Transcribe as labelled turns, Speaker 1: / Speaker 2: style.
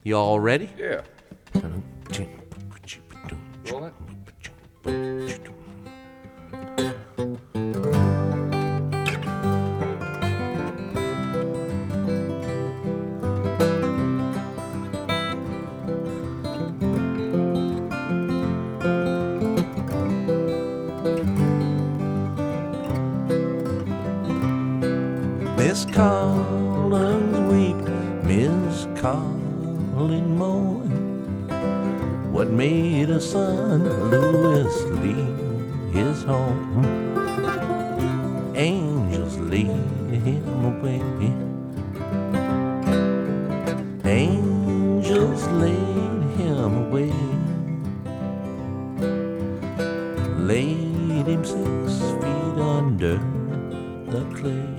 Speaker 1: You all ready?
Speaker 2: Yeah. Roll it.
Speaker 1: Miss Collins weep, Miss Collins mourn. What made her son Louis leave his home? Angels lead him away. Angels laid him away. Laid him 6 feet under the clay.